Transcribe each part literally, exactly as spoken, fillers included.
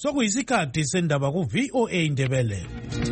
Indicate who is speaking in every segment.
Speaker 1: sokuyisikhathi sendaba ku V O A Indebele.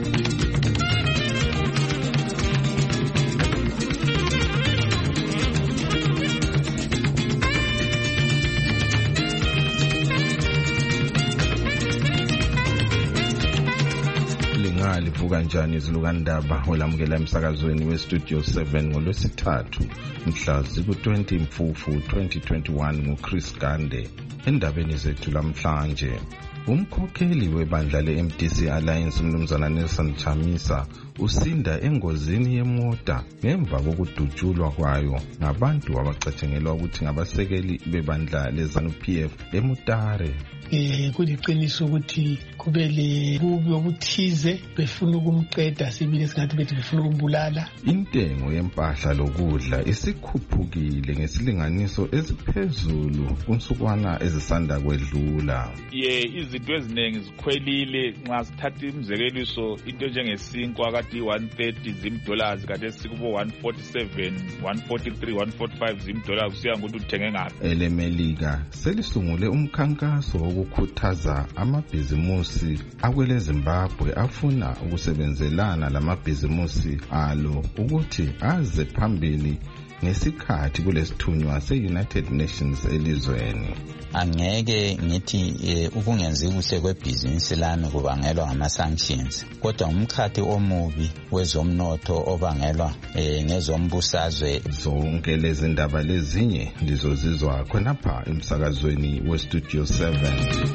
Speaker 2: Livuka njani izilukandaba olamukela emsakazweni we Studio seven ngolwesithathu mhla ziku-twenty Mfufu twenty twenty-one nguChris Gande. Endabeni zethu lamhlanje, umkhokheli webandla le-M D C Alliance umnumzana Nelson Chamisa usinda engozini yemota ngemva kokudutshulwa kwayo ngabantu abacatshangelwa ukuthi ngabasekeli bebandla le-ZANU-P F eMutare.
Speaker 3: Eh kuliqiniso ukuthi kube le bubi obuthize befuna ukumqeda sibili singathi bethi befuna ukumbulala.
Speaker 2: Intengo yempahla lokudla isikhuphukile ngesilinganiso esiphezulu kunsukwana ezisanda kwedlula.
Speaker 4: Ye izinto eziningi zikhwelile nxa sithatha imzekeliso into njengesinkwa kade one thirty zim dollars kade sikubo one forty-seven one forty-three one forty-five zim dollars kusiya ngokuthi uthenge ngaphi.
Speaker 2: Elemelika selisungule umkhankaso wokukhuthaza amabhizimusi akwele Zimbabwe afuna ukusebenzelana lamabhizimusi alo ukuthi aze phambili ngesikhathi kulesithunywa se-United Nations elizweni.
Speaker 5: Angeke ngithi ukungenzi kuhle kwebhizinisi lami kubangelwa ngama-sanctions, kodwa umkhathi omubi wezomnotho obangelwa ngezombusazwe.
Speaker 2: Zonke lezi ndaba lezinye lizozizwa khonapha emsakazweni we-Studio seven.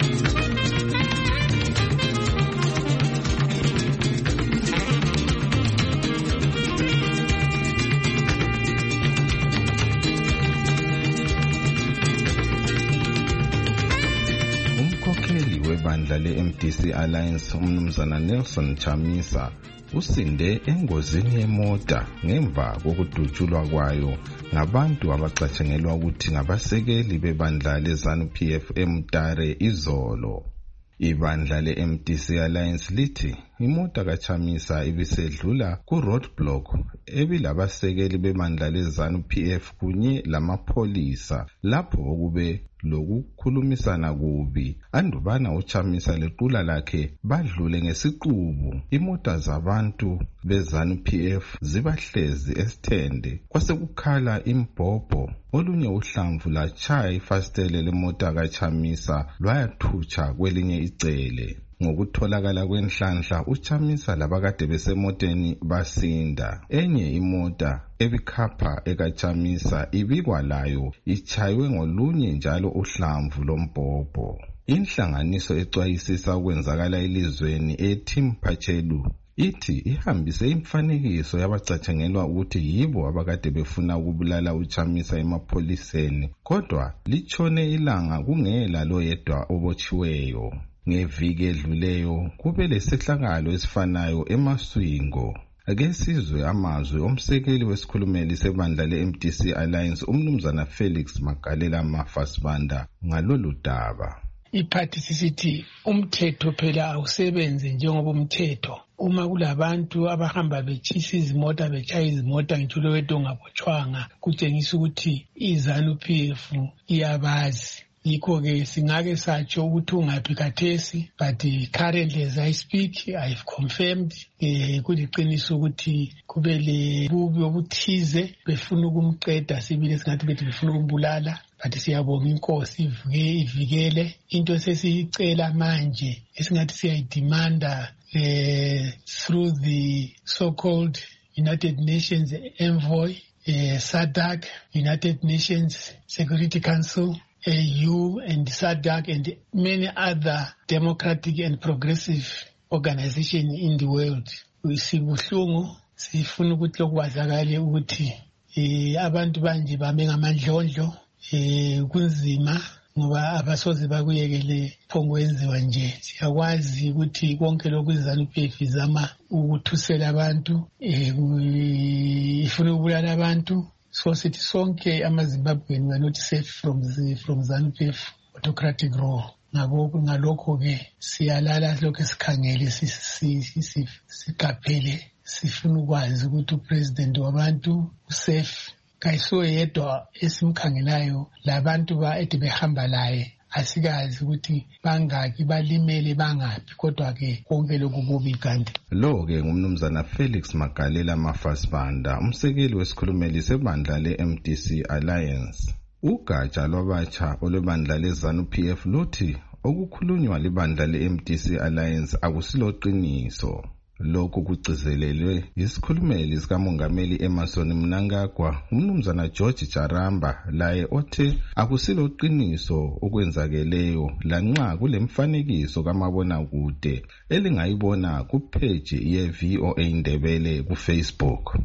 Speaker 2: Ibandla le-M D C Alliance umnumzana Nelson Chamisa usinde engozini yemota ngemva kokudutshulwa kwayo ngabantu abacatshangelwa ukuthi ngabasekeli bebandla le-ZANU-P F eMutare izolo. Ibandla le-M D C Alliance lithi imota kaChamisa ibisedlula ku-roadblock ebilabasekeli bebandla le-ZANU-P F kunye lamapholisa lapho okube lokukhulumisana kubi. Andubana uChamisa lequla lakhe badlule ngesiqubu imota zabantu be-ZANU-P F zibahlezi esithende kwase kukhala imbhobho. Olunye uhlamvu latshaya ifastele lemota kaChamisa lwayathutsha kwelinye icele. Ngokutholakala kwenhlanhla uChamisa labakade besemoteni basinda. Enye imota ebikhapha ekaChamisa ibikwa layo ichaywe ngolunye njalo uhlamvu lombhobho. Inhlanganiso ecwayisisa ukwenzakala elizweni eTim Pachelu ithi ihambise imfanekiso yabacatshangelwa ukuthi yibo abakade befuna ukubulala uChamisa emapholiseni, kodwa litshone ilanga kungela lo yedwa obotshiweyo. Ngeviki edluleyo kube lesehlakalo esifanayo eMaswingo. Ake sizwe amazwi omsekeli wesikhulumeli sebandla le-M D C Alliance umnumzana Felix Magalela Mafasibanda ngalolu daba.
Speaker 3: Iphathi sisithi umthetho phela awusebenze njengoba umthetho. Uma kulabantu abahamba betshisa izimota betshaya izimota ngithulo wedwa ongabotshwanga kutshengisa ukuthi i-ZANU-P F iyabazi. Yikho-ke singake satsho ukuthi ungaphi khathesi, but currently as I speak I've confirmed eh kuliqiniso ukuthi kube le bubi obuthize befuna ukumqeda sibili singathi bethi befuna ukumbulala, but siyabonga inkosi ivuke ivikele into sesicela manje esingathi siyayidemanda eh through the so-called United Nations envoy eh SADC, United Nations Security Council, A U and SADC and many other democratic and progressive organizations in the world. Sibuhlungu sifuna ukuthi lokwazakale ukuthi eh abantu banje bame ngamandlondlo eh kunzima ngoba abasoze bakuyekele phongwenziwa nje. Siyakwazi ukuthi konke lokhu iZANU-P F izama ukuthusela abantu eh ifuna ukubulala abantu. So sithi sonke amaZimbabwean were not safe from the from ZANU-P F autocratic rule. Ngakho ngalokho ke siyalala lokho esikhangele siqaphele sifuna ukwazi ukuthi upresident wabantu usafe. Kayiso yedwa esimkhangelayo labantu ba ede behamba laye asikazi ukuthi bangaki balimele bangaphi kodwa-ke konke lokhu kubi kanti.
Speaker 2: Lo-ke ngumnumzana Felix Magalela Mafasibanda, umsekeli wesikhulumeli sebandla le-M D C Alliance. Ugatsha lwabatsha olwebandla le-ZANU-P F luthi okukhulunywa libandla le-M D C Alliance akusilo qiniso. Lokhu kugcizelelwe yisikhulumeli sikamongameli Emmerson Mnangagwa, umnumzana George Jaramba, laye othe akusilo qiniso okwenzakeleyo lanxa kulemfanekiso kamabonakude elingayibona kupage ye-V O A Indebele ku-Facebook.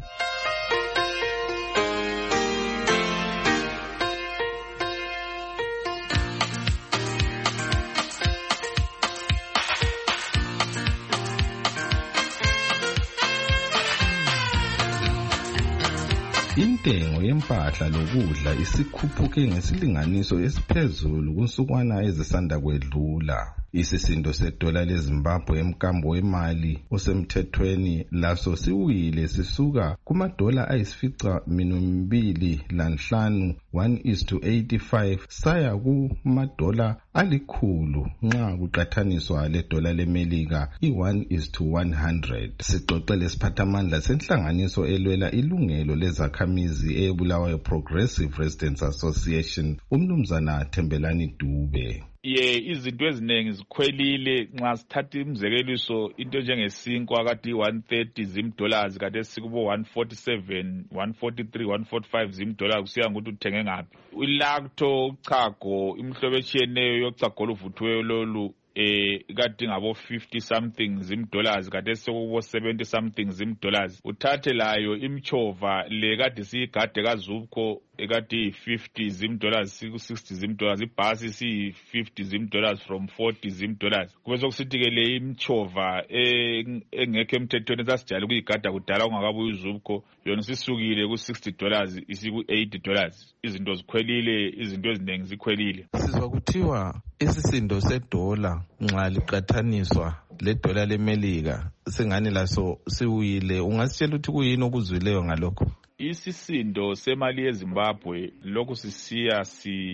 Speaker 2: Intengo yempahla lokudla isikhuphuke ngesilinganiso esiphezulu kunsukwana ezisanda kwedlula. Isisindo sedola leZimbabwe emkambo wemali osemthethweni laso siwile sisuka kumadola ayisifica minumbili lanhlanu one is to eighty-five saya kumadola alikhulu nxa kuqathaniswa ledola lemelika i-one is to one hundred. Sixoxele siphathamandla senhlanganiso elwela ilungelo lezakhamizi eBulawayo Progressive Residents Association, umnumzana Thembelani Dube.
Speaker 4: Ye izinto eziningi zikhwelile nxa sithatha imzekeliso into njengesinkwa akade one thirty zimdollars kade sikubo one forty-seven one forty-three one forty-five zimdollars kusiya ngokuthi uthenge ngaphi. Ilacto uchago imihlobo etshiyeneyo yochago oluvuthiweyo lolu eh kade ngabo fifty something zimdollars kade sekubo seventy something zimdollars. Uthathe layo imchova le kade siyigade kaZupco ekade fifty zimdollars siku sixty zimdollars, ibhasi si fifty zimdollars from forty zimdollars. Kube sokusithi ke le imchova engekho emthethweni sasijala kuyigada kudala ungakabuyi uZupco yona sisukile ku sixty dollars isiku eighty dollars. Izinto zikhwelile, izinto eziningi zikhwelile.
Speaker 2: Sizwa kuthiwa isisindo sedola nxa liqathaniswa ledola lemelika sengani laso siwile. Ungasitshela ukuthi kuyini okuzwileyo ngalokho?
Speaker 4: Isisindo semali yeZimbabwe lokhu sisiya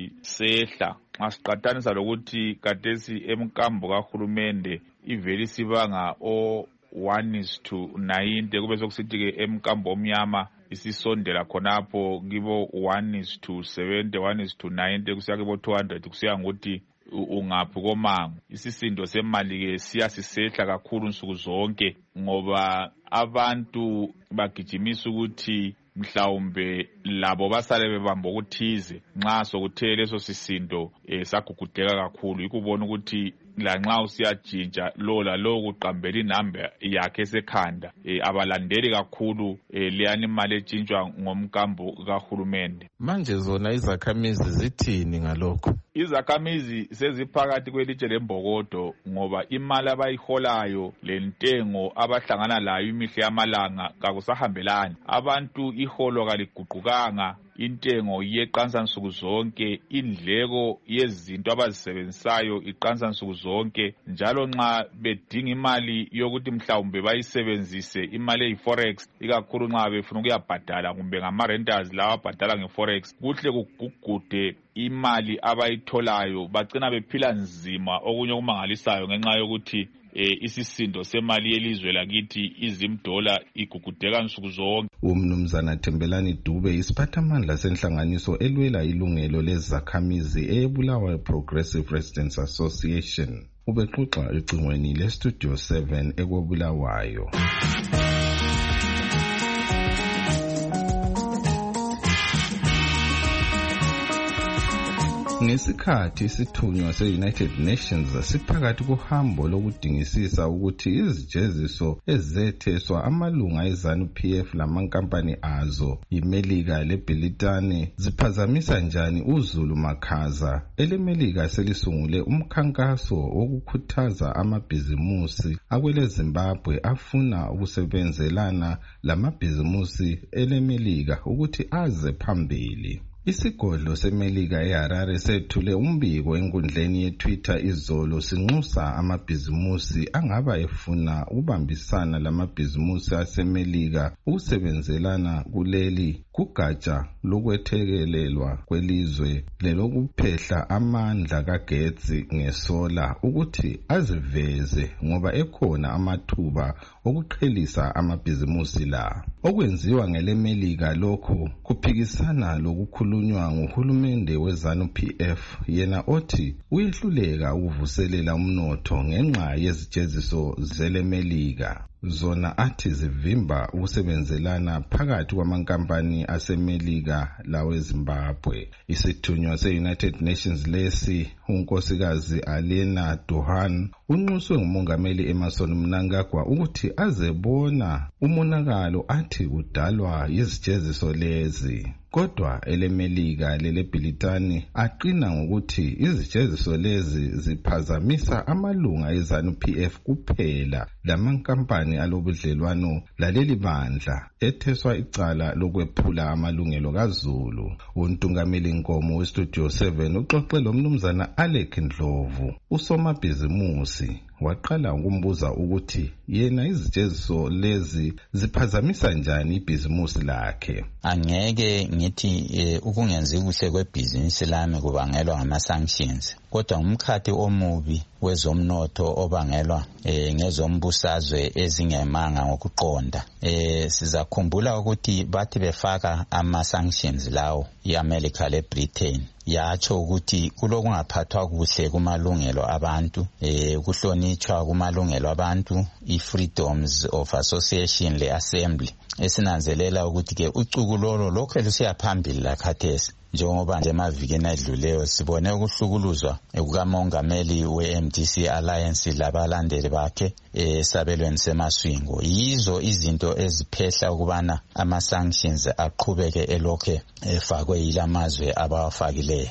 Speaker 4: sisehla nxa siqathanisa lokuthi kadesi emkambo kahulumende iveli sibanga o one is to ninety, kube sokusithi ke emkambo omnyama isisondela khonapho kibo one is to seventy one is to ninety kusiya kibo two hundred kusiya ngokuthi ungaphi komango. Isisindo semali ke siyasisehla kakhulu nsuku zonke ngoba abantu bagijimisa ukuthi mhlawumbe labo basale bebamba ukuthize nxa sokuthe leso sisindo eh, sagugudeka kakhulu. Ikubona ukuthi lanxa usiyajinja lo lalo kuqambela inamba yakhe sekhanda eh, abalandeli kakhulu eh, leyani imali etshintshwa ngomkambo kahulumende.
Speaker 2: Manje zona izakhamizi zithini ngalokho?
Speaker 4: Izakhamizi seziphakathi kwelitshe lembokodo ngoba imali abayiholayo lentengo abahlangana layo imihle yamalanga kakusahambelani. Abantu iholo kaliguqukanga, intengo yeqansa nsuku zonke, indleko yezinto abazisebenzisayo iqansa nsuku zonke, njalo nxa bedinga imali yokuthi mhlawumbe bayisebenzise imali eyi-forex ikakhulu nxa befuna ukuyabhadala kumbe ngama-renters lawa abhadala nge-forex, kuhle kugugude imali abayitholayo, bagcina bephila nzima okunye okumangalisayo ngenxa yokuthi eh isisindo semali yelizwe lakithi izimdola igugudeka nsuku zonke.
Speaker 2: Umnumzana Thembelani Dube isiphathamandla senhlanganiso elwela ilungelo lezakhamizi eBulawayo Progressive Residents Association ubexoxa ecingweni leStudio seven ekobulawayo. Ngesikhathi isithunywa se-United Nations siphakathi kuhambo lokudingisisa ukuthi izijeziso ezetheswa amalunga eZANU-P F lamankampani azo imelika leBritane ziphazamisa njani uZulu Makhaza, elemelika selisungule umkhankaso wokukhuthaza amabhizimusi akwele Zimbabwe afuna ukusebenzelana lamabhizimusi elemelika ukuthi aze phambili. Isigodlo semelika eHarare sethule umbiko enkundleni yeTwitter izolo sinxusa amabhizimusi angaba efuna ukubambisana lamabhizimusi asemelika ukusebenzelana kuleli kugatsha lokwethekelelwa kwelizwe lelokuphehla amandla kagetsi ngesola ukuthi aziveze ngoba ekhona amathuba okuqhelisa amabhizimusi la. Okwenziwa ngelemelika lokho kuphikisana lokukhulunywa nguhulumende weZanu P F yena othi uyehluleka ukuvuselela umnotho ngenxa yezijeziso zelemelika. Zona athi zivimba ukusebenzelana phakathi kwamankampani asemelika laweZimbabwe. Isithunywa se-United Nations lesi unkosikazi Alena Duhan unxuswe ngumongameli Emmerson Mnangagwa ukuthi azebona umonakalo athi udalwa yizijeziso lezi. Kodwa elemelika leleBritani aqina ngokuthi izijeziso lezi ziphazamisa amalunga eZanu P F kuphela lamankampani alobudlelwano laleli bandla etheswa icala lokwephula amalungelo kaZulu. Untungameli Nkomo weStudio seven uxoxe lo mnumzana Alec Ndlovu usomabhizimusi waqala ukumbuza ukuthi yena izijeziso lezi ziphazamisa njani ibhizimusi lakhe.
Speaker 5: Angeke ngithi e, ukungenzi kuhle kwebhizinisi lami kubangelwa ngama-sanctions, kodwa umkhathi omubi wezomnotho obangelwa e, ngezombusazwe ezingemanga ngokuqonda. E, sizakhumbula ukuthi bathi befaka ama-sanctions lawo i-America le-Britain yatsho ukuthi kulokungaphathwa kuhle kumalungelo abantu, eh kuhlonitshwa kumalungelo abantu, i-freedoms of association le-assembly, esinanzelela ukuthi ke ucukulolo lokho lusiyaphambili lakhathesi. Njengoba nje emavikeni adluleyo sibone ukuhlukuluzwa kukamongameli we-M D C Alliance labalandeli bakhe esabelweni semaswingo. Yizo izinto eziphehla ukubana ama-sanctions aqhubeke elokhe efakwe yilamazwe abawafakileyo.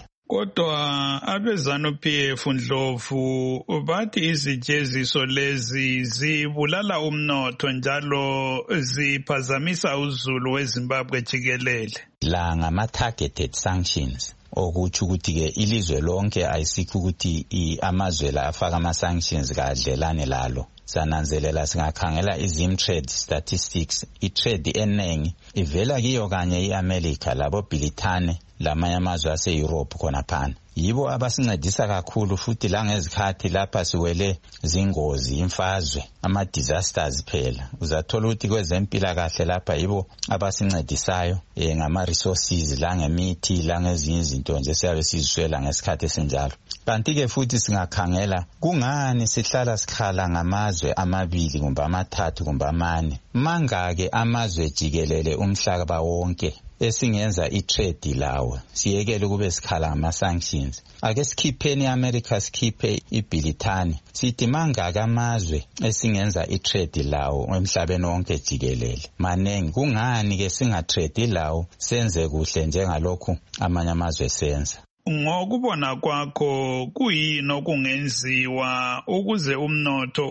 Speaker 6: Kodwa abeZanu P F Ndlovu bathi izijeziso lezi zibulala umnotho njalo ziphazamisa uzulu weZimbabwe jikelele.
Speaker 5: La ngama-targeted sanctions okuthi ukuthi ke ilizwe lonke ayisikho ukuthi amazwe la afaka ama-sanctions kadlelane lalo. Sananzelela singakhangela izim-trade statistics, i-trade enengi ivela kiyo kanye i-America labo-Britane lamanye amazwe ase-Europe khona phana. Yibo abasincedisa kakhulu futhi la ngezikhathi lapha siwele zingozi, imfazwe, ama-disasters phela. Uzathola ukuthi kwezempilakahle lapha yibo abasincedisayo e, ngama-resources la ngemithi la ngezinye izinto nje siyabe siziswela ngesikhathi esinjalo. Kanti-ke futhi singakhangela kungani sihlala sikhala ngamazwe amabili kumbe amathathu kumbe amane. Mangake amazwe jikelele umhlaba wonke esingenza i-trade lawo siyekele kube sikhala ngama-sanctions. Ake sikhipheni i-America sikhiphe iBritani sithi mangaka amazwe esingenza i-trade lawo emhlabeni wonke jikelele. Manengi kungani ke singa-trade lawo senze kuhle njengalokhu amanye amazwe senza.
Speaker 6: Ngokubona kwakho kuyini okungenziwa ukuze umnotho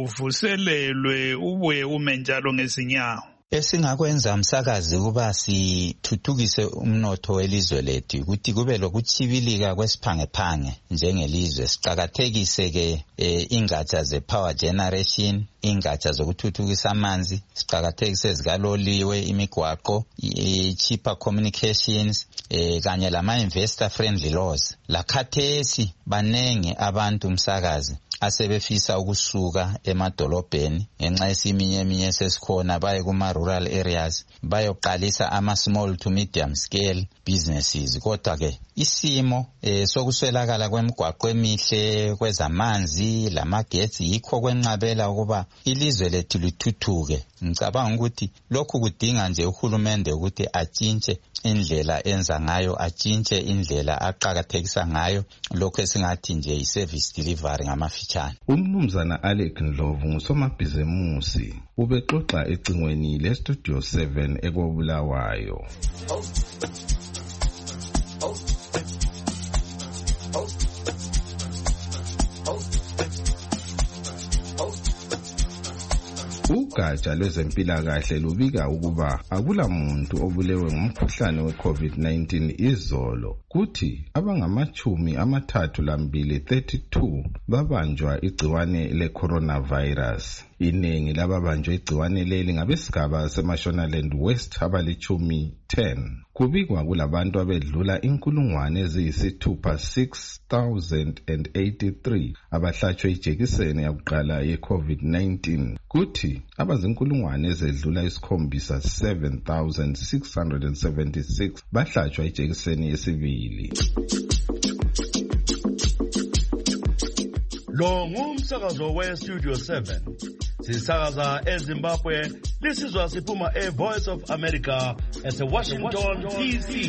Speaker 6: uvuselelwe ubuye ume njalo ngezinyawo?
Speaker 5: Esingakwenza umsakazi kuba sithuthukise umnotho welizwe lethu ukuthi kube lokuchibilika kwesiphangephange njengelizwe. Siqakathekise ke e, ingatsha ze-power generation, ingatsha zokuthuthukisa amanzi, siqakathekise zikaloliwe, imigwaqo, i-cheaper communications e, kanye lama-investor friendly laws. Lakhathesi banengi abantu umsakazi asebefisa ukusuka emadolobheni ngenxa yesiminye eminye sesikhona baye kuma-rural areas bayoqalisa ama-small to medium scale businesses. Kodwa ke isimo eh, sokuswelakala kwemigwaqo emihle, kwezamanzi, lamagetsi yikho kwenqabela ukuba ilizwe lethu lithuthuke. Ngicabanga ukuthi lokhu kudinga nje uhulumende ukuthi atshintshe indlela enza ngayo, atshintshe indlela aqakathekisa ngayo lokho esingathi nje i-service delivery ngamafitshane.
Speaker 2: Umnumzana Alec Ndlovu ngusomabhizimusi ubexoxa ecingweni leStudio seven ekobulawayo. Ugatsha lwezempilakahle lubika ukuba akula muntu obulewe ngumkhuhlane we-COVID nineteen izolo, kuthi abangamachumi amathathu lambili thirty-two babanjwa igciwane le-coronavirus. Iningi lababanjwe igciwane leli ngabesigaba seMashonaland West abalichumi ten. Kubikwa kulabantu abedlula inkulungwane eziyisithupha six thousand eighty-three abahlatshwe ijekiseni yakuqala ye-COVID nineteen. Kuthi abazinkulungwane ezedlula isikhombisa seven thousand six hundred seventy-six bahlatshwa ijekiseni yesibili.
Speaker 7: Lo ngumsakazo we Studio seven. Sisakaza eZimbabwe, lisizwa siphuma e-Voice of America ese-Washington D C.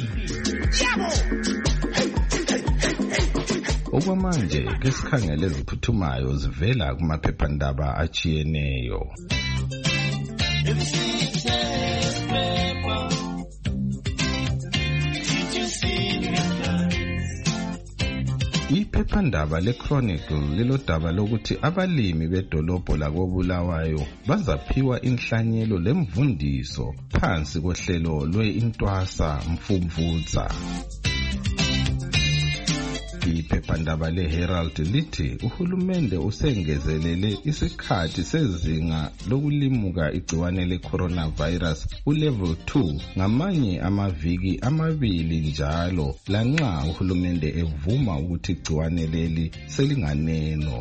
Speaker 2: Okwamanje ke sikhangele eziphuthumayo zivela kumaphephandaba achiyeneyo. Iphephandaba le-Chronicle lilodaba lokuthi abalimi bedolobho lakoBulawayo bazaphiwa inhlanyelo lemvundiso phansi kohlelo lwe-Intwasa Mfumvutsa. Iphephandaba le-Herald lithi uhulumende usengezelele isikhathi sezinga lokulimuka igciwane le-coronavirus u-level two ngamanye amaviki amabili njalo lanxa uhulumende evuma ukuthi igciwane leli selinganeno.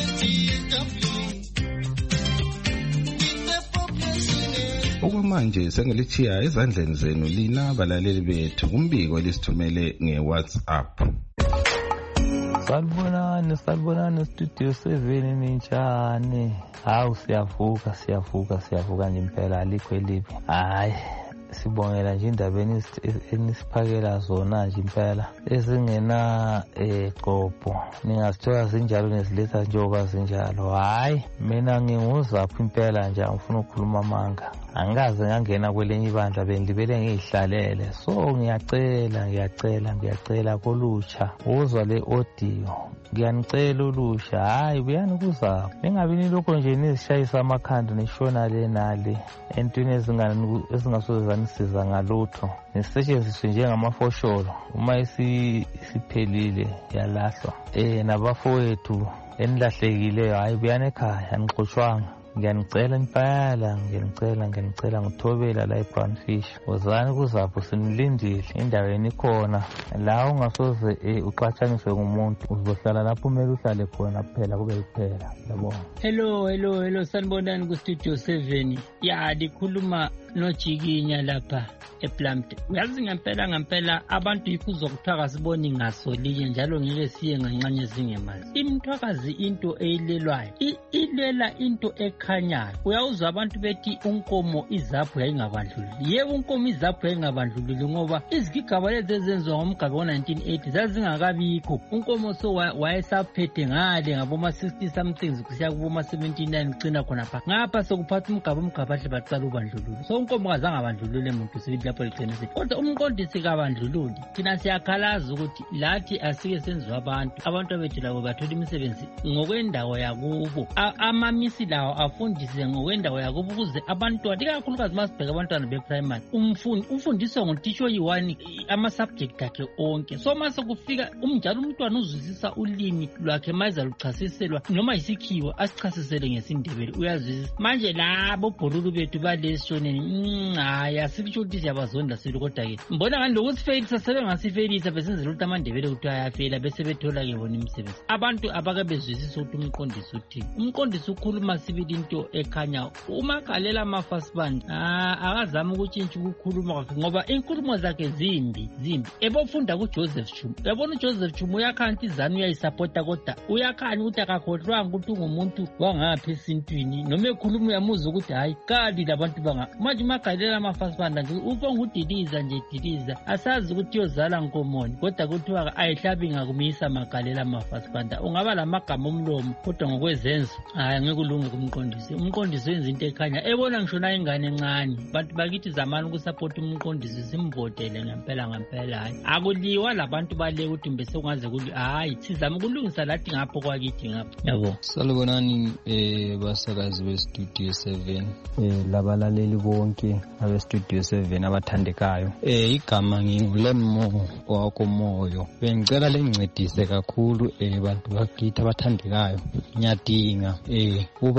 Speaker 2: Okwamanje sengilichiya ezandleni zenu lina balaleli bethu kumbiko lisithumele nge-WhatsApp.
Speaker 8: Salibonani, salibonani Studio seven ninjani? Hawu siyavuka, siyavuka, siyavuka nje impela alikho elibi. Hayi, sibongela nje indaba enisiphakela zona nje impela. Ezingena eqopho. Ningazithola zinjalo neziletha njengoba zinjalo. Hayi, mina nginguzaphi impela nje ngifuna ukukhuluma amanga. Angikaze ngangena kwelenye ibandla bengilibele ngihlalele. So ngiyacela, ngiyacela, ngiyacela kolutsha. Uzwa le audio. Ngiyanicela ulusha. Hayi buyani kuza. Bengabi nilokho nje nizishayisa amakhanda nishona le nale. Entweni ezingani ezingasoze zanisiza ngalutho. Nisetshenziswe njengamafosholo. Uma isiphelile yalahlwa. Eh nabafowethu enilahlekile hayi buyani ekhaya anixoshwanga. Ngiyanicela impela, ngiyanicela, ngiyanicela ngithobela la e-Brown Fish. Wozani kuzapho sinilindile endaweni khona. La ungasoze uxatshaniswe ngumuntu uzohlala lapho kumele uhlale khona kuphela kube kuphela. Yabona.
Speaker 9: Hello, hello, hello sanibonani ku Studio seven. Ya dikhuluma nojikinya lapha ePlumpton. Uyazi ngempela ngempela abantu ikuzokuthiwa siboni ngasolinye njalo ngeke siye ngancanye zingemazi. Imthwakazi into eyilelwayo. Ilela into ekhanyayo. Uyawuzwa abantu bethi unkomo izapho yayingabandlululi. Yebo unkomo izapho yayingabandlululi ngoba izigigaba lezi ezenziwa ngomgaba wa nineteen eighty zazingakabikho. Unkomo so wayesaphethe ngale ngaboma sixty somethings kusiya kuboma seventy-nine kucina khona pha. Ngapha sokuphatha umgaba umgaba hle baqala ubandlululi. So unkomo kazange abandlulule umuntu sibithi lapho liqinise. Kodwa umqondisi kabandlululi thina siyakhalaza ukuthi lathi asike senziwa abantu. Abantu abethu labo bathola imisebenzi ngokwendawo yakubo. Amamisi lawo afundise ngokwendawo yakubo ukuze abantwana ikakhulukazi masibheka abantwana be-primary umfundi ufundiswa ngotitsho yi-one ama-subject akhe onke. So mase kufika umnjalo umntwana uzwisisa ulimi lwakhe mayiza luchasiselwa noma isikhiwa asichasisele ngesindebele uyazwisisa. Manje labo bhorulu bethu balesishoneni hayi asikutsho ukuthi siyabazonda silo kodwa ke mbona ngani lokuthi failisa sebengasifailisa besenzela ukuthi amandebele ukuthi ayafela bese bethola ke bona imisebenzi. Abantu abake bezwisisa ukuthi umqondisi uthini. Umqondisi ukhuluma sibili into ekhanya umakalela amafasibandi akazama ukutshintsha ukukhuluma kwakhe ngoba inkulumo zakhe zimbi zimbi. Ebofunda kuJoseph Chuma yabona uJoseph Chuma uyakhanya izanu uyayisupporta kodwa uyakhanya ukuthi akakhohlwanga ukuthi ungumuntu wangapha esintwini noma ekhuluma uyamuza ukuthi hayi kali labantu banga manje umakalela amafasibandi nje ufonga udiliza nje diliza asazi ukuthi yozala nkomoni kodwa kuthiwa ayihlabi ngakumisa makalela amafasibandi ungaba lamagama omlomo kodwa ngokwezenzo hayi ngeke ulunge kumqondisi. Umqondisi wenza into ekhanya ebona ngisho na ingane encane bantu bakithi zamani ukusupport umqondisi simbotele ngempela ngempela hayi akuliwa labantu bale ukuthi mbese ungaze kuli hayi sizama ukulungisa lathi ngapho kwakithi ngapho. Yabo
Speaker 8: salibonani eh basakazi be Studio seven eh labalaleli bonke abe Studio seven abathandekayo. Eh igama ngingulemo wakho moyo bengicela lencedise kakhulu eh bantu bakithi abathandekayo. Nyadinga eh ubaba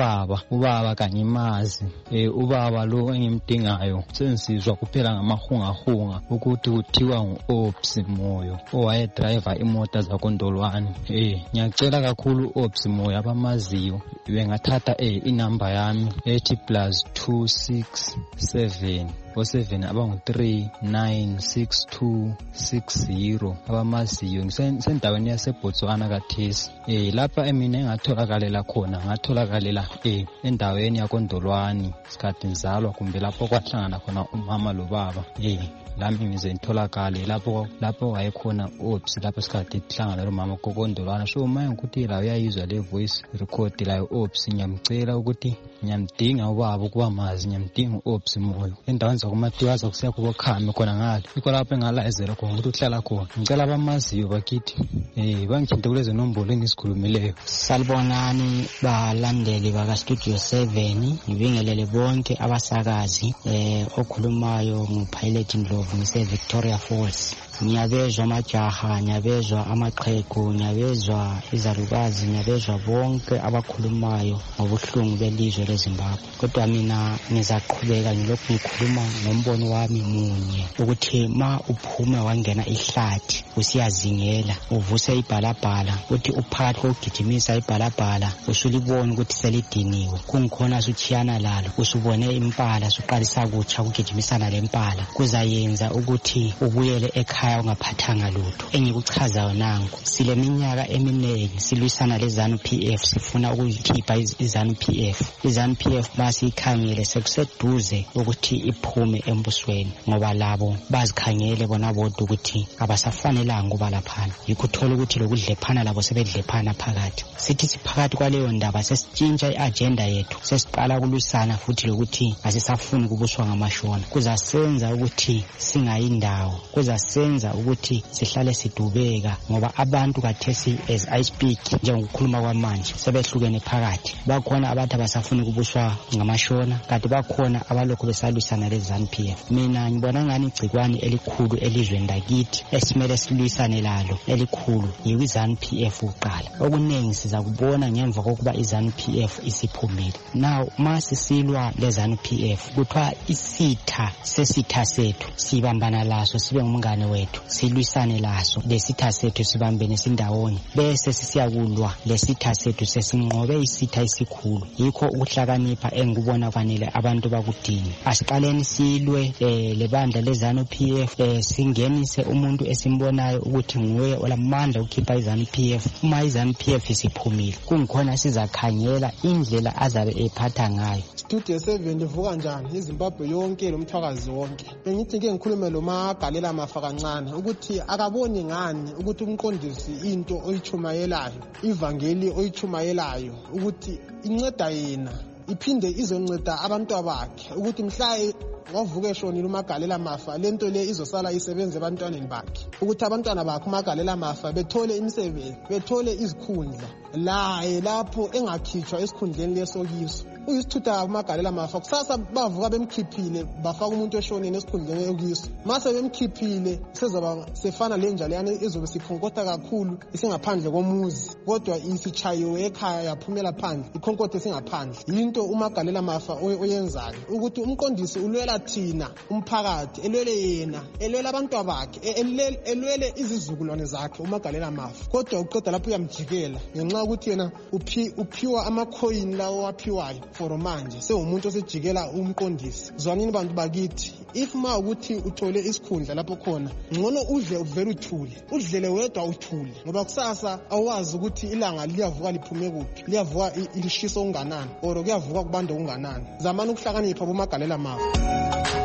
Speaker 8: ubaba kangimazi eh ubaba lo engimdingayo sensizwa kuphela ngamahungahunga ukuthi kuthiwa ngu-Ops Moyo owayedriver imota zakoNdolwane. eh ngiyacela kakhulu u-Ops Moyo abamaziyo bengathatha eh inamba yami ethi plus two six seven o-seven abangu three nine six two six zero abamaziyo ngisendaweni yaseBotswana kathesi. eh lapha emina engatholakalela khona ngatholakalela eh endaweni yakoNdolwane isikhathi ngizalwa kumbe lapho kwahlangana khona umama lobaba. eh lami ngize ngitholakale lapho lapho wayekhona u-Ops lapho isikhathi sihlangana nomama kokoNdolwane. So uma ngikuthi la uyayizwa le voice record la u-Ops ngiyamcela ukuthi ngiyamdinga ubaba ukuba mazi ngiyamdinga u-Ops Moyo endaweni zakumatiwaza kusiya kubokhami khona ngale ikho lapho engalayezela khona ukuthi uhlala khona. Ngicela abamaziyo bakithi eh bangithinte kulezi nombolo engisikhulumileyo.
Speaker 10: Salibonani balandeli baka Studio seven, ngibingelele bonke abasakazi eh okhulumayo ngupilot Ndlovu ngise Victoria Falls. Ngiyabezwa amajaha, ngiyabezwa amaqhegu, ngiyabezwa izalukazi, ngiyabezwa bonke abakhulumayo ngobuhlungu belizwe leZimbabwe. Kodwa mina ngizaqhubeka ngilokhu ngikhuluma ngombono wami munye ukuthi ma uphume wangena ihlathi usiyazingela uvuse ibhalabhala uthi uphakathi kokugijimisa ibhalabhala usulibona ukuthi selidiniwe kungikhona suchiyana lalo usubone impala suqalisa kutsha ukugijimisana lempala kuzayenza ukuthi ubuyele ekhaya ungaphathanga lutho. Engikuchazayo nanku sileminyaka eminengi silwisana leZANU P F sifuna ukuyikhipha iZANU P F. iZANU P F basikhangele sekuseduze ukuthi iphume embusweni ngoba labo bazikhangele bona bodwa ukuthi abasafanelanga ukuba laphana. Yikuthola ukuthi lokudlephana labo sebedlephana phakathi. Sithi siphakathi kwaleyo ndaba sesitshintsha iagenda yethu sesiqala kulwisana futhi lokuthi asisafuni kubuswa ngamashona. Kuzasenza ukuthi singayindawo, kuzasenza ukuthi sihlale sidubeka ngoba abantu kathesi as I speak njengokukhuluma kwamanje sebehlukene phakathi. Bakhona abantu abasafuni kubuswa ngamashona kanti bakhona abalokho besalwisana leZANU P F. Mina ngibona ngani igcikwane elikhulu elizweni lakithi esimele silwisane lalo elikhulu yiZANU P F uqala. Okuningi siza kubona ngemva kokuba iZANU P F isiphumile. Now masisilwa leZANU P F kuthiwa isitha sesitha sethu sibambana laso sibe ngumngane wethu silwisane laso lesitha sethu sibambene sindawonye bese sisiyakulwa lesitha sethu sesinqobe isitha isikhulu. Yikho ukuhlakanipha engikubona kwanele abantu bakudini. Asiqaleni silwe eh lebandla leZANU P F eh singenise umuntu esimbonayo ukuthi nguye olamandla ukukhipha iZANU P F. Uma iZANU P F isiphumile kungikhona sizakhangela indlela azabe ephatha ngayo.
Speaker 11: Studio seven livuka njani iZimbabwe yonke lomthwakazi wonke. Bengithi ngeke ngikhulume lo magalela mafa kancane ukuthi akaboni ngani ukuthi umqondisi into oyichumayelayo ivangeli oyichumayelayo ukuthi inceda yena iphinde izonceda abantu bakhe ukuthi mhla wavuke eshonile umagalela mafa lento le izosala isebenze ebantwaneni bakhe ukuthi abantwana bakhe umagalela mafa bethole imisebenzi bethole izikhundla la lapho engakhitshwa esikhundleni lesokiso. Uyisithutha umagalela mafa kusasa bavuka bemkhiphile bafaka umuntu eshonile esikhundleni yokiso. Mase bemkhiphile sezaba sefana lenjalo yani izobe sikhonkotha kakhulu isingaphandle komuzi kodwa isichayiwe ekhaya yaphumela phandle ikhonkothe singaphandle. Into umagalela mafa oyenzayo ukuthi umqondisi ulwela thina umphakathi elwele yena elwela abantu bakhe elwele izizukulwane zakhe umagalela mafa kodwa uqeda lapho uyamjikela ngenxa ukuthi yena uphiwa amakhoyini lawo waphiwayo for manje sewumuntu osejikela umqondisi. Zwanini bantu bakithi if ma ukuthi uthole isikhundla lapho khona ngcono udle uvela uthule udlele wedwa uthule ngoba kusasa awazi ukuthi ilanga liyavuka liphume kuphi liyavuka ilishisa unganani or kuyavuka kubanda unganani. Zamani ukuhlakanipha bomagalela mafa.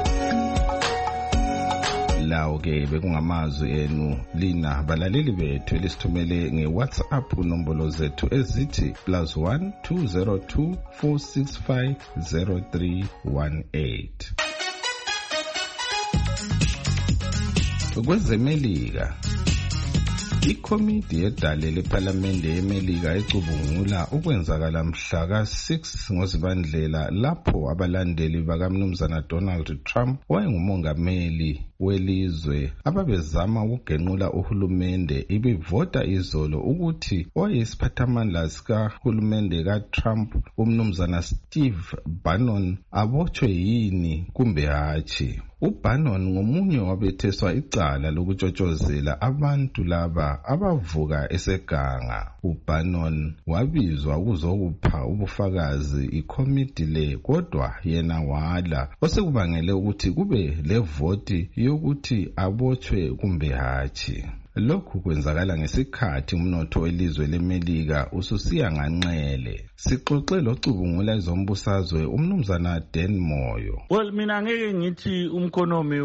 Speaker 2: Lawo ke bekungamazwi enu lina balaleli bethu elisithumele ngeWhatsApp nombolo zethu ezithi plus one two zero two four six five zero three one eight. Kwezemelika Ikomiti yedale lephalamende yeMelika ecubungula ukwenzakala mhla ka six ngoZibandlela lapho abalandeli bakamnumzana Donald Trump wayengumongameli welizwe ababezama ukugenqula uhulumende ibivota izolo ukuthi oyisiphathamandla sikahulumende kaTrump umnumzana Steve Bannon abotshwe yini kumbe hatshi. uBannon ngomunye wabetheswa icala lokutshotshozela abantu laba abavuka eseganga. uBannon wabizwa ukuzokupha ubufakazi ikomiti le kodwa yena wala, osekubangele ukuthi kube levoti yokuthi abotshwe kumbe hatshi. Lokhu kwenzakala ngesikhathi umnotho welizwe leMelika ususiya nganxele. Sixoxe locubungula ezombusazwe umnumzana Dan Moyo.
Speaker 12: Well, mina ngeke ngithi umkhonomi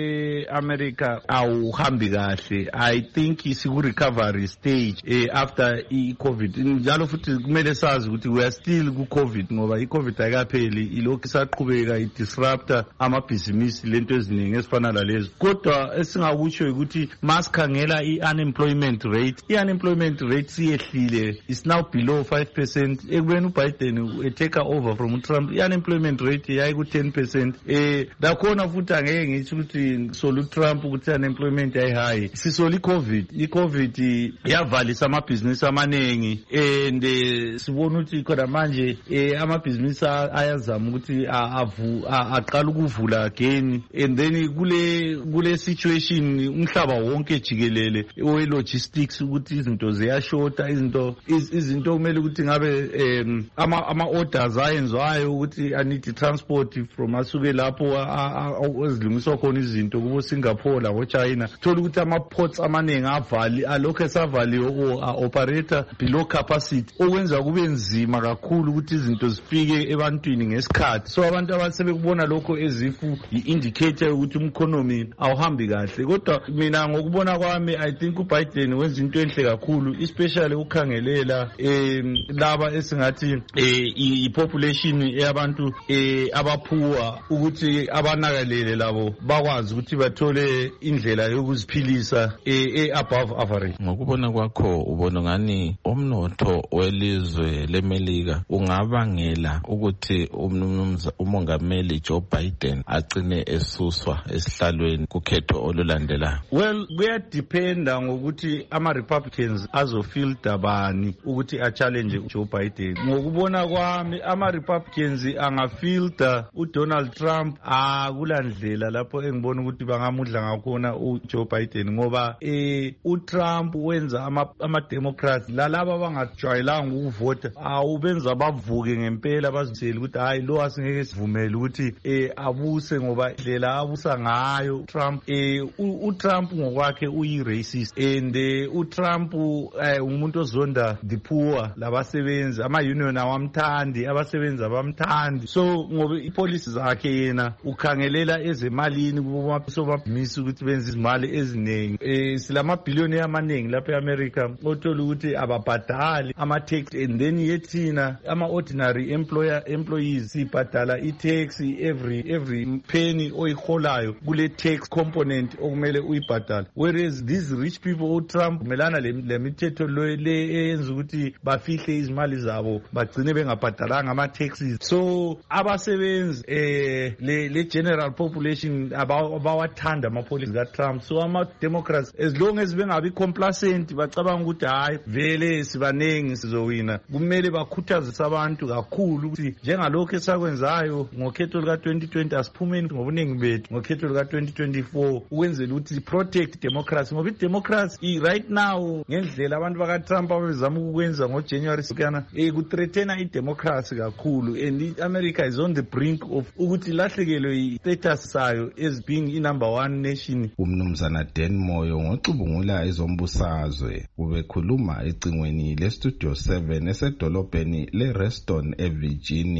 Speaker 12: weAmerica awuhambi kahle. I think isiku recovery stage eh, after i-COVID. Njalo futhi kumele sazi ukuthi we are still ku COVID ngoba i-COVID ayikapheli, ilokhu isaqhubeka idisrupta amabhizinisi lento eziningi ezifana nalezo. Kodwa esingakutsho ukuthi masikhangela i-unemployment rate, i-unemployment rate siyehlile, is now below five percent. Ekubeni uBiden etake over from Trump, i-unemployment rate yayiku ten percent. Eh dakhona futhi angeke ngithi ukuthi solo Trump ukuthi unemployment yayi high. Sisoli i-COVID, i-COVID yavalisa amabhizinisi amaningi and sibona ukuthi khona manje amabhizinisi ayazama ukuthi avu aqala ukuvula again, and then kule kule situation umhlaba wonke jikelele we logistics ukuthi izinto ziyashota, izinto izinto kumele ukuthi ngabe ama ama orders ayenzwayo ukuthi I need transport from asuke lapho ezilungiswa khona izinto kubo Singapore la China, thola ukuthi ama ports amaningi avali alokho esavaliwe o operator below capacity, okwenza kube nzima kakhulu ukuthi izinto zifike ebantwini ngesikhathi. So abantu abasebekubona lokho ezifu i-indicator ukuthi umkhonomi awuhambi kahle. Kodwa mina ngokubona kwami I think uBiden wenza into enhle kakhulu, especially ukhangelela eh laba esingathi eh i-population yabantu eh abaphuwa ukuthi abanakalele labo bakwazi ukuthi bathole indlela yokuziphilisa eh above average.
Speaker 2: Ngokubona kwakho ubona ngani umnotho welizwe leMelika ungabangela ukuthi umnumza umongameli Joe Biden agcine esuswa esihlalweni kukhetho olulandela?
Speaker 12: Well, kuya depend ngokuthi ama Republicans azofilter bani ukuthi a challenge Joe Biden. Ngokubona kwami ama Republicans angafilter uDonald Trump akulandlela lapho engibona ukuthi bangamudla ngakhona uJoe Biden ngoba eh uTrump wenza ama ama Democrats lalaba bangajwayelanga ukuvota awubenza bavuke ngempela bazitshela ukuthi hayi lo asingeke sivumele ukuthi eh abuse ngoba indlela abusa ngayo Trump eh uTrump ngokwakhe uyi-racist and uTrump umuntu ozonda the poor labasebenzi, ama union awamthandi, abasebenzi abamthandi. So ngoba ipolicy zakhe yena ukhangelela ezemalini kuba sobabhimisa ukuthi benza izimali eziningi. Eh silama billion amaningi lapha eAmerica othola ukuthi ababhadali ama tax, and then yethina ama ordinary employer employees sibhadala i-tax every every penny oyiholayo kule tax component okumele uyibhadala, whereas these rich people uTrump melana lemithetho le eyenza ukuthi bafihle izimali zabo bagcine bengabhadalanga ama taxes. So abasebenzi eh le le general population abawathanda ama policies ka Trump. So ama Democrats as long as bengabi complacent bacabanga ukuthi hayi vele sibanengi sizowina, kumele bakhuthaze abantu kakhulu ukuthi njengalokho esakwenzayo ngokhetho lika twenty twenty asiphumeni ngobuningi bethu ngokhetho lika twenty twenty-four ukwenzela ukuthi protect democracy, ngoba i-democracy right now ngendlela abantu baka Trump abezama ukwenza ngo January sikana eh ku threaten i-democracy kakhulu, and i-America is on the brink of ukuthi lahlekelwe i-status sayo as being i number one nation.
Speaker 2: Umnumzana Dan Moyo ngocubungula ezombusazwe ubekhuluma ecingweni le Studio seven esedolobheni le Reston eVirginia.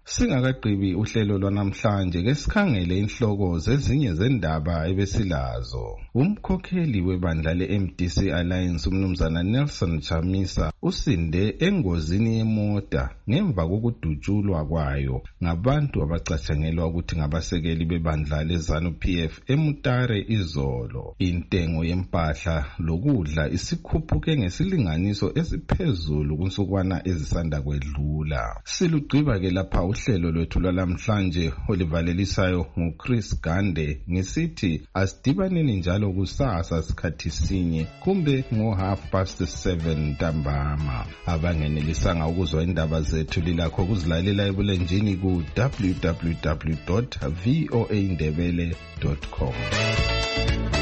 Speaker 2: Singakagqibi uhlelo lwanamhlanje ke sikhangele inhloko zezinye zendaba ebesilazo. Umkhokheli webandla le-M D C Alliance umnumzana Nelson Chamisa usinde engozini yemota ngemva kokudutshulwa kwayo ngabantu abacatshangelwa ukuthi ngabasekeli bebandla le-ZANU-P F eMutare izolo. Intengo yempahla lokudla isikhuphuke ngesilinganiso esiphezulu kunsukwana ezisanda kwedlula. Silugqiba ke lapha uhlelo lwethu lwalamhlanje olivalelisayo nguChris Gande ngisithi asidibaneni njalo kusasa sikhathi sinye kumbe ngo half past seven ntambama. Abangenelisanga ukuzwa indaba zethu lilakho kuzilalela ebulenjini ku w w w dot voa ndebele dot com.